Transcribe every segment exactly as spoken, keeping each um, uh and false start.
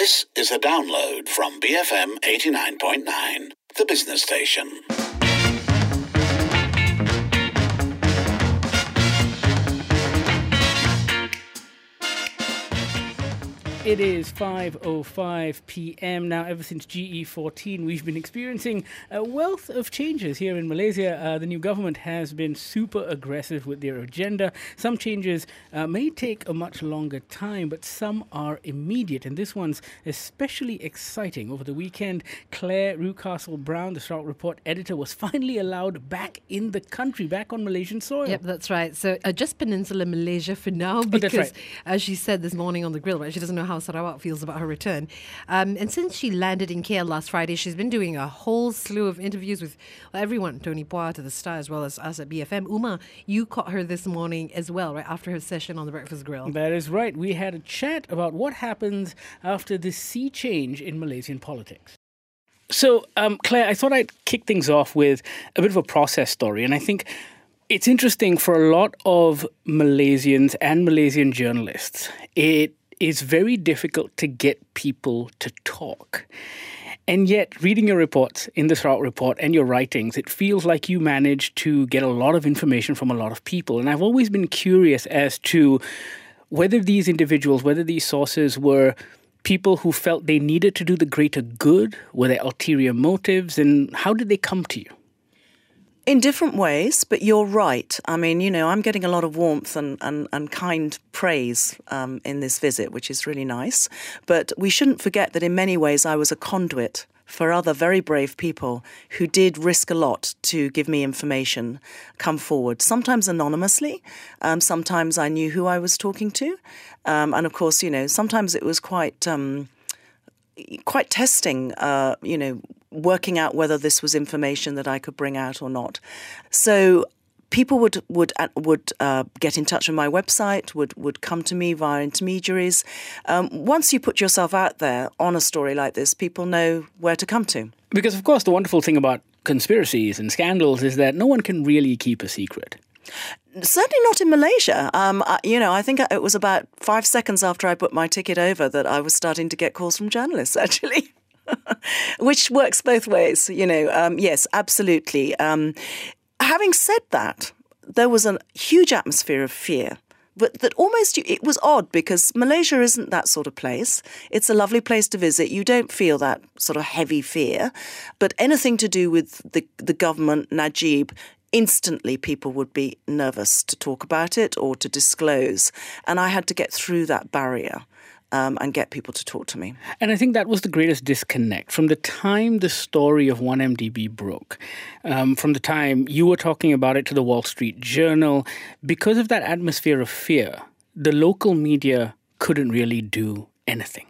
This is a download from B F M eighty-nine point nine, the business station. It is five oh five p.m. now. Ever since G E fourteen, we've been experiencing a wealth of changes here in Malaysia. Uh, the new government has been super aggressive with their agenda. Some changes uh, may take a much longer time, but some are immediate. And this one's especially exciting. Over the weekend, Claire Rewcastle-Brown, the Sarawak Report editor, was finally allowed back in the country, back on Malaysian soil. Yep, that's right. So uh, just Peninsula Malaysia for now, because oh, right. as she said this morning on the grill, right, she doesn't know how Sarawak feels about her return. Um, and since she landed in K L last Friday, she's been doing a whole slew of interviews with well, everyone, Tony Pua to the Star, as well as us at B F M. Uma, you caught her this morning as well, right, after her session on the Breakfast Grill. That is right. We had a chat about what happens after this sea change in Malaysian politics. So, um, Claire, I thought I'd kick things off with a bit of a process story. And I think it's interesting for a lot of Malaysians and Malaysian journalists. It is very difficult to get people to talk. And yet, reading your reports in the Sarawak Report and your writings, it feels like you managed to get a lot of information from a lot of people. And I've always been curious as to whether these individuals, whether these sources were people who felt they needed to do the greater good, were there ulterior motives, and how did they come to you? In different ways, but you're right. I mean, you know, I'm getting a lot of warmth and, and, and kind praise um, in this visit, which is really nice. But we shouldn't forget that in many ways I was a conduit for other very brave people who did risk a lot to give me information, come forward, sometimes anonymously. Um, sometimes I knew who I was talking to. Um, and of course, you know, sometimes it was quite... Um, quite testing, uh, you know, working out whether this was information that I could bring out or not. So people would would would uh, get in touch with my website, would would come to me via intermediaries. Um, once you put yourself out there on a story like this, people know where to come to. Because, of course, the wonderful thing about conspiracies and scandals is that no one can really keep a secret. Certainly not in Malaysia. Um, I, you know, I think it was about five seconds after I put my ticket over that I was starting to get calls from journalists, actually, which works both ways. You know, um, yes, absolutely. Um, having said that, there was a huge atmosphere of fear. But that almost, it was odd because Malaysia isn't that sort of place. It's a lovely place to visit. You don't feel that sort of heavy fear. But anything to do with the, the government, Najib, instantly people would be nervous to talk about it or to disclose. And I had to get through that barrier um, and get people to talk to me. And I think that was the greatest disconnect. From the time the story of one M D B broke, um, from the time you were talking about it to the Wall Street Journal, because of that atmosphere of fear, the local media couldn't really do anything.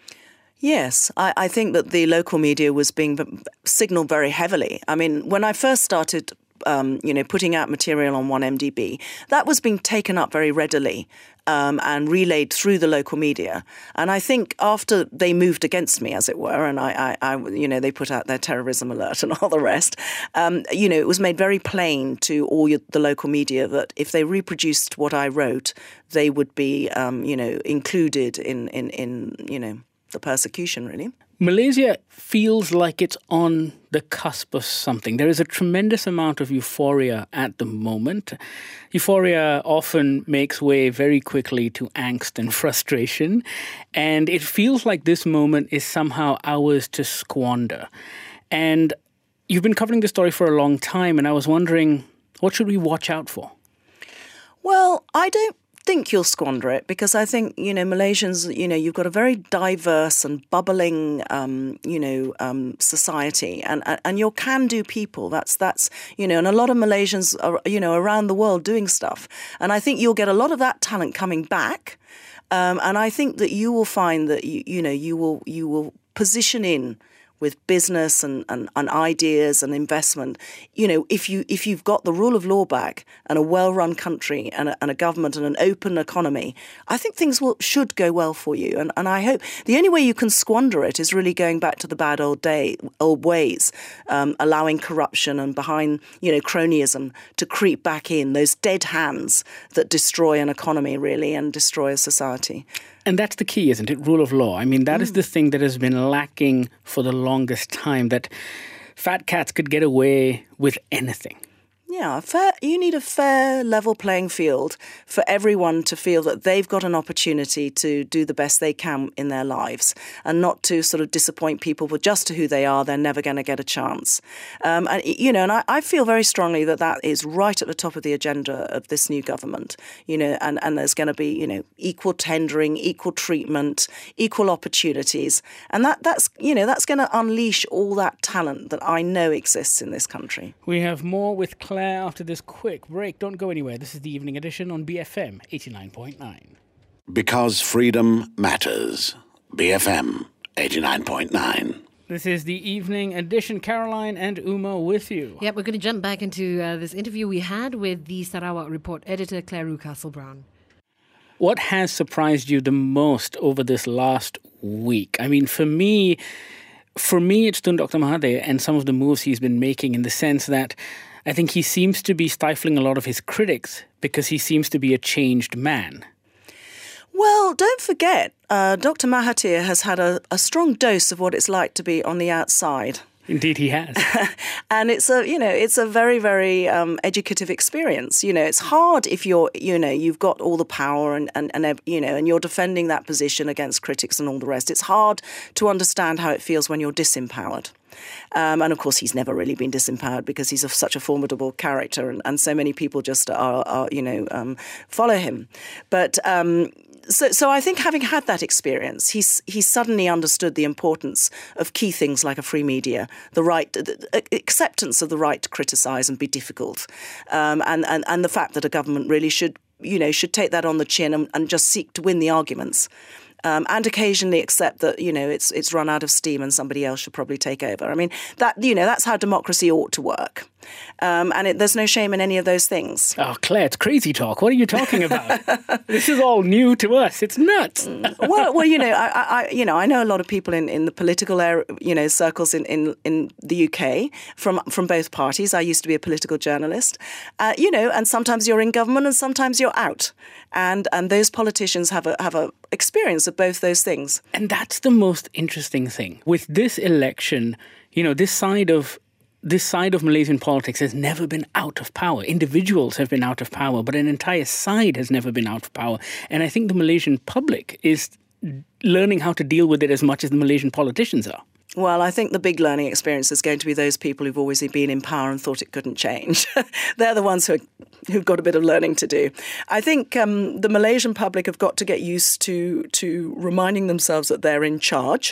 Yes, I, I think that the local media was being signalled very heavily. I mean, when I first started Um, you know, putting out material on one M D B, that was being taken up very readily um, and relayed through the local media. And I think after they moved against me, as it were, and I, I, I you know, they put out their terrorism alert and all the rest, um, you know, it was made very plain to all the local media that if they reproduced what I wrote, they would be, um, you know, included in, in, in, you know, the persecution, really. Malaysia feels like it's on the cusp of something. There is a tremendous amount of euphoria at the moment. Euphoria often makes way very quickly to angst and frustration. And it feels like this moment is somehow ours to squander. And you've been covering this story for a long time, and I was wondering, what should we watch out for? Well, I don't think you'll squander it because I think, you know, Malaysians, you know, you've got a very diverse and bubbling, um, you know, um, society and, and you're can-do people. That's, that's, you know, and a lot of Malaysians are, you know, around the world doing stuff. And I think you'll get a lot of that talent coming back. Um, and I think that you will find that, you, you know, you will, you will position in with business and, and, and ideas and investment. You know, if you if you've got the rule of law back and a well-run country and a, and a government and an open economy, I think things will should go well for you. And and I hope the only way you can squander it is really going back to the bad old day old ways, um, allowing corruption and behind you know cronyism to creep back in, those dead hands that destroy an economy really and destroy a society. And that's the key, isn't it? Rule of law. I mean, that mm. is the thing that has been lacking for the longest time, that fat cats could get away with anything. Yeah, fair, you need a fair, level playing field for everyone to feel that they've got an opportunity to do the best they can in their lives and not to sort of disappoint people with just who they are. They're never going to get a chance. Um, and, you know, and I, I feel very strongly that that is right at the top of the agenda of this new government, you know, and, and there's going to be, you know, equal tendering, equal treatment, equal opportunities. And that that's, you know, that's going to unleash all that talent that I know exists in this country. We have more with Claire after this quick break. Don't go anywhere. This is the Evening Edition on B F M eighty-nine point nine. Because freedom matters. B F M eighty-nine point nine. This is the Evening Edition. Caroline and Uma with you. Yep, we're going to jump back into uh, this interview we had with the Sarawak Report editor, Claire Rucastle-Brown. What has surprised you the most over this last week? I mean, for me... For me, it's Tun Doctor Mahathir and some of the moves he's been making, in the sense that I think he seems to be stifling a lot of his critics because he seems to be a changed man. Well, don't forget, uh, Doctor Mahathir has had a, a strong dose of what it's like to be on the outside. Indeed, he has. And it's a, you know, it's a very, very um, educative experience. You know, it's hard if you're, you know, you've got all the power and, and, and, you know, and you're defending that position against critics and all the rest. It's hard to understand how it feels when you're disempowered. Um, and of course, he's never really been disempowered because he's a, such a formidable character, and, and so many people just are, are you know, um, follow him. But um, so, so I think having had that experience, he's he's suddenly understood the importance of key things like a free media, the right, the acceptance of the right to criticise and be difficult, um, and, and and the fact that a government really should, you know, should take that on the chin and, and just seek to win the arguments. Um, and occasionally accept that, you know, it's it's run out of steam and somebody else should probably take over. I mean, that, you know, that's how democracy ought to work. Um, and it, there's no shame in any of those things. Oh, Claire, it's crazy talk. What are you talking about? This is all new to us. It's nuts. well, well, you know, I, I, you know, I know a lot of people in, in the political, area, you know, circles in, in, in the U K from from both parties. I used to be a political journalist, uh, you know, and sometimes you're in government and sometimes you're out, and and those politicians have a have a experience of both those things. And that's the most interesting thing with this election. You know, this side of This side of Malaysian politics has never been out of power. Individuals have been out of power, but an entire side has never been out of power. And I think the Malaysian public is learning how to deal with it as much as the Malaysian politicians are. Well, I think the big learning experience is going to be those people who've always been in power and thought it couldn't change. They're the ones who are, who've got a bit of learning to do. I think um, the Malaysian public have got to get used to to reminding themselves that they're in charge.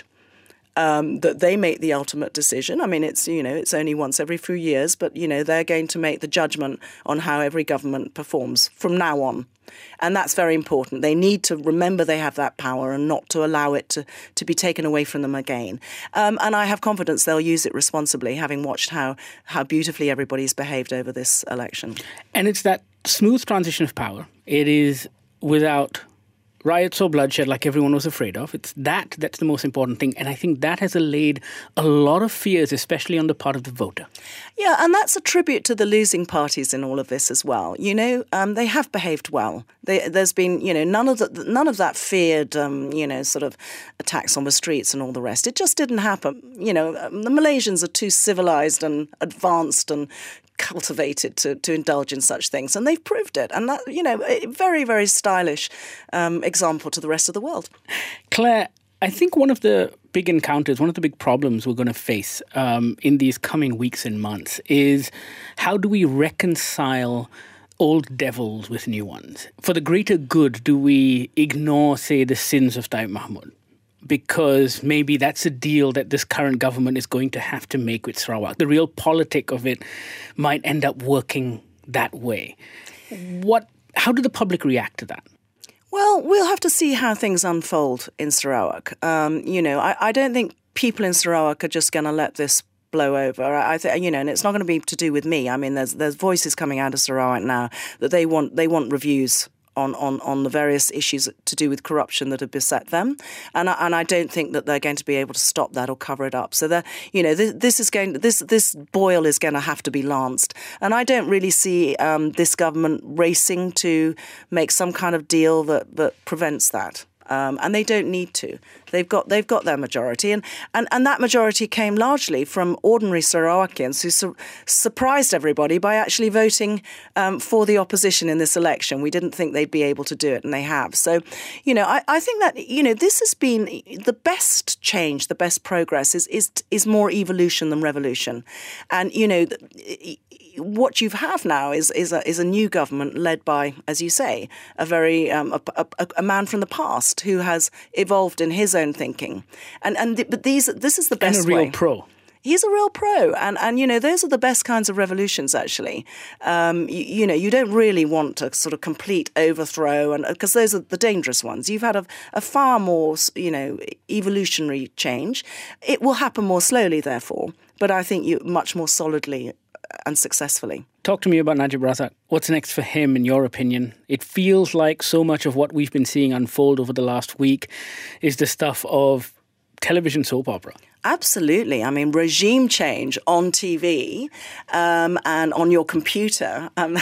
Um, that they make the ultimate decision. I mean, it's, you know, it's only once every few years, but, you know, they're going to make the judgment on how every government performs from now on. And that's very important. They need to remember they have that power and not to allow it to, to be taken away from them again. Um, and I have confidence they'll use it responsibly, having watched how, how beautifully everybody's behaved over this election. And it's that smooth transition of power. It is without riots or bloodshed like everyone was afraid of. It's that that's the most important thing. And I think that has allayed a lot of fears, especially on the part of the voter. Yeah, and that's a tribute to the losing parties in all of this as well. You know, um, they have behaved well. They, there's been, you know, none of the, none of that feared, um, you know, sort of attacks on the streets and all the rest. It just didn't happen. You know, the Malaysians are too civilized and advanced and cultivated to, to indulge in such things. And they've proved it. And that, you know, a very, very stylish um, example to the rest of the world. Claire, I think one of the big encounters, one of the big problems we're going to face um, in these coming weeks and months is how do we reconcile old devils with new ones? For the greater good, do we ignore, say, the sins of Taib Mahmud? Because maybe that's a deal that this current government is going to have to make with Sarawak. The real politic of it might end up working that way. What? How do the public react to that? Well, we'll have to see how things unfold in Sarawak. Um, you know, I, I don't think people in Sarawak are just going to let this blow over. I think, you know, and it's not going to be to do with me. I mean, there's there's voices coming out of Sarawak now that they want they want reviews on, on, on the various issues to do with corruption that have beset them. And I, and I don't think that they're going to be able to stop that or cover it up. So that, you know, this, this is going this this boil is going to have to be lanced. And I don't really see um, this government racing to make some kind of deal that, that prevents that. um, and they don't need to. They've got they've got their majority, and, and, and that majority came largely from ordinary Slovakians who su- surprised everybody by actually voting um, for the opposition in this election. We didn't think they'd be able to do it, and they have. So, you know, I, I think that, you know, this has been the best change, the best progress is is is more evolution than revolution, and you know. The, what you have now is is a, is a new government led by, as you say, a very um, a, a, a man from the past who has evolved in his own thinking, and and th- but these this is the best and a real way. pro. He's a real pro, and and you know those are the best kinds of revolutions. Actually, um, you, you know you don't really want a sort of complete overthrow, and because those are the dangerous ones. You've had a, a far more you know evolutionary change. It will happen more slowly, therefore, but I think you much more solidly and successfully. Talk to me about Najib Razak. What's next for him, in your opinion? It feels like so much of what we've been seeing unfold over the last week is the stuff of television soap opera. Absolutely. I mean, regime change on T V um, and on your computer. Um,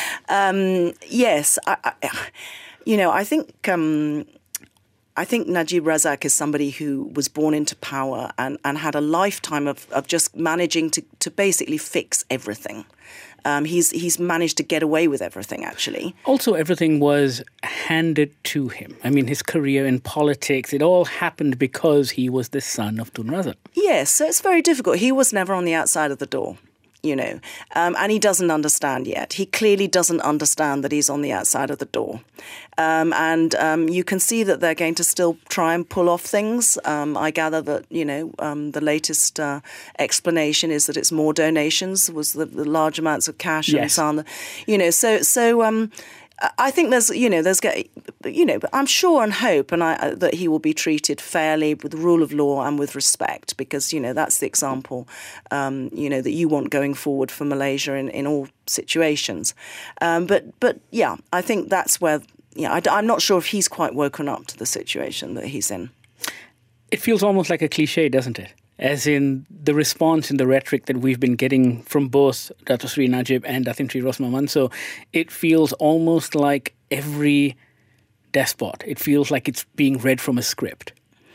um, yes, I, I, you know, I think... Um, I think Najib Razak is somebody who was born into power and, and had a lifetime of, of just managing to, to basically fix everything. Um, he's he's managed to get away with everything, actually. Also, everything was handed to him. I mean, his career in politics, it all happened because he was the son of Tun Razak. Yes, so it's very difficult. He was never on the outside of the door. You know, um, and he doesn't understand yet. He clearly doesn't understand that he's on the outside of the door. Um, and um, you can see that they're going to still try and pull off things. Um, I gather that, you know, um, the latest uh, explanation is that it's more donations, was the, the large amounts of cash yes. and so on. You know, so, so um, I think there's, you know, there's, you know, I'm sure and hope and I, that he will be treated fairly with the rule of law and with respect, because, you know, that's the example, um, you know, that you want going forward for Malaysia in, in all situations. Um, but, but yeah, I think that's where, yeah, I, I'm not sure if he's quite woken up to the situation that he's in. It feels almost like a cliche, doesn't it? As in the response and the rhetoric that we've been getting from both Dato Sri Najib and Datin Sri Rosmah Mansor, it feels almost like every despot. It feels like it's being read from a script.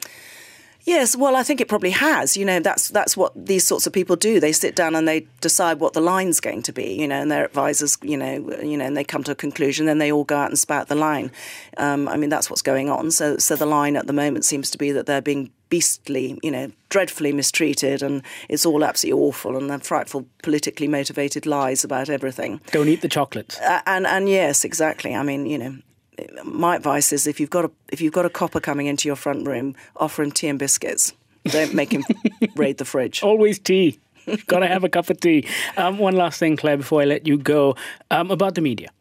Yes, well, I think it probably has. You know, that's that's what these sorts of people do. They sit down and they decide what the line's going to be, you know, and their advisors, you know, you know, and they come to a conclusion, then they all go out and spout the line. Um, I mean, that's what's going on. So, so the line at the moment seems to be that they're being beastly, you know, dreadfully mistreated, and it's all absolutely awful, and they're frightful, politically motivated lies about everything. Don't eat the chocolates. Uh, and and yes, exactly. I mean, you know. My advice is if you've got a if you've got a copper coming into your front room, offer him tea and biscuits. Don't make him raid the fridge. Always tea. Got to have a cup of tea. Um, one last thing, Claire, before I let you go, um, about the media.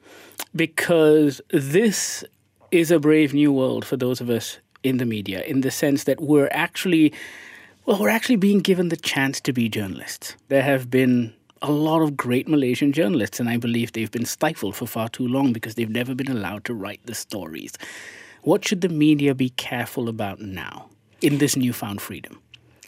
Because this is a brave new world for those of us in the media, in the sense that we're actually, well, we're actually being given the chance to be journalists. There have been a lot of great Malaysian journalists, and I believe they've been stifled for far too long because they've never been allowed to write the stories. What should the media be careful about now in this newfound freedom?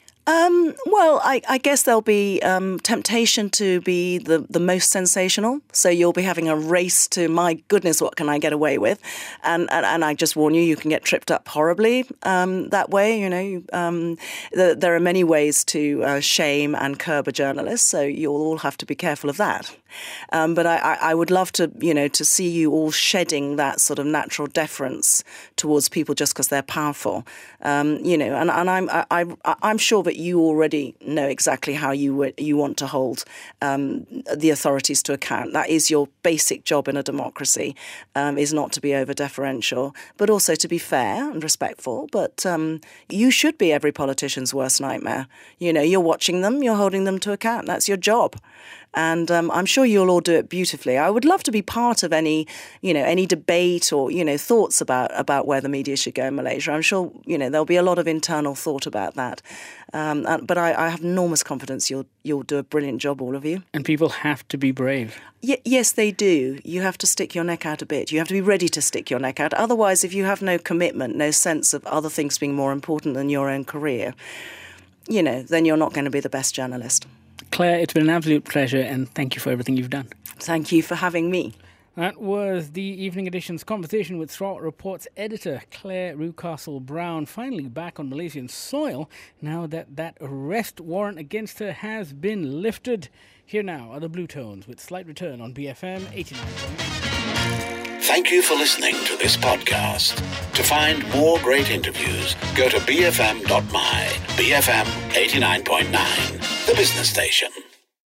Um, well, I, I guess there'll be um, temptation to be the, the most sensational. So you'll be having a race to, my goodness, what can I get away with? And and, and I just warn you, you can get tripped up horribly um, that way. You know, um, the, there are many ways to uh, shame and curb a journalist. So you'll all have to be careful of that. Um, but I, I, I would love to, you know, to see you all shedding that sort of natural deference towards people just because they're powerful. Um, you know, and, and I'm I, I, I'm sure that you already know exactly how you you want to hold um, the authorities to account. That is your basic job in a democracy, um, is not to be over deferential, but also to be fair and respectful. But um, you should be every politician's worst nightmare. You know, you're watching them, you're holding them to account. That's your job. And um, I'm sure you'll all do it beautifully. I would love to be part of any, you know, any debate or, you know, thoughts about, about where the media should go in Malaysia. I'm sure, you know, there'll be a lot of internal thought about that. Um, and, but I, I have enormous confidence you'll you'll do a brilliant job, all of you. And people have to be brave. Y- yes, they do. You have to stick your neck out a bit. You have to be ready to stick your neck out. Otherwise, if you have no commitment, no sense of other things being more important than your own career, you know, then you're not going to be the best journalist. Claire, it's been an absolute pleasure, and thank you for everything you've done. Thank you for having me. That was the Evening Edition's conversation with Swart Report's editor, Claire Rewcastle-Brown, finally back on Malaysian soil now that that arrest warrant against her has been lifted. Here now are the Blue Tones with Slight Return on B F M eighty-nine point nine. Thank you for listening to this podcast. To find more great interviews, go to b f m dot my. B F M eighty-nine point nine, the business station.